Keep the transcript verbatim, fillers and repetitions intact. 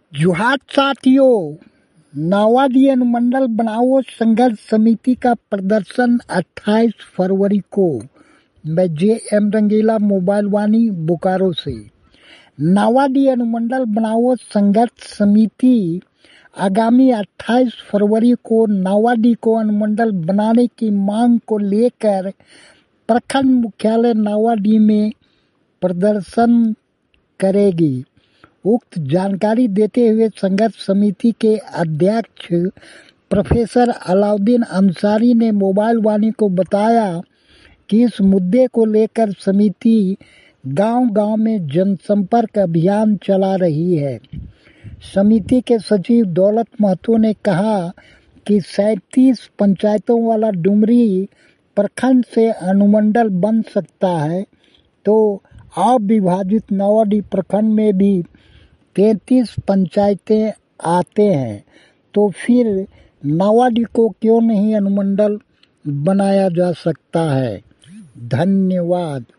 जोहार साथियों, नावाडी अनुमंडल बनाओ संघर्ष समिति का प्रदर्शन अट्ठाईस फरवरी को। मैं J M Rangila, mobile Vani, Bokaro से। नावाडी अनुमंडल बनाओ संघर्ष समिति आगामी अट्ठाईस फरवरी को नावाडी को अनुमंडल बनाने की मांग को लेकर प्रखंड मुख्यालय नावाडी में प्रदर्शन करेगी। उक्त जानकारी देते हुए संघर्ष समिति के अध्यक्ष प्रोफेसर अलाउद्दीन अंसारी ने मोबाइल वाणी को बताया कि इस मुद्दे को लेकर समिति गांव-गांव में जनसंपर्क अभियान चला रही है। समिति के सचिव दौलत महतो ने कहा कि सैंतीस पंचायतों वाला डुमरी प्रखंड से अनुमंडल बन सकता है, तो अविभाजित नावाडी प्रखंड में भी तैंतीस पंचायतें आते हैं, तो फिर नावाडी को क्यों नहीं अनुमंडल बनाया जा सकता है। धन्यवाद।